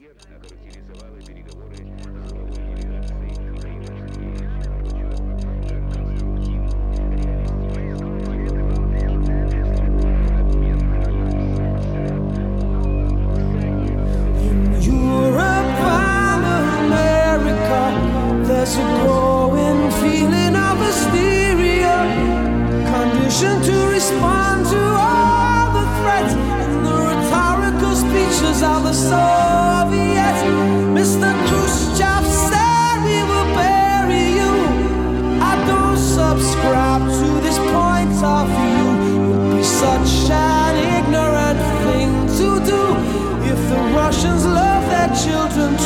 There's a growing feeling of hysteria, conditioned to respond to all the threats and the rhetorical speeches of the Soviets. Mr. Khrushchev said we will bury you. I don't subscribe to this point of view. It would be such an ignorant thing to do if the Russians love their children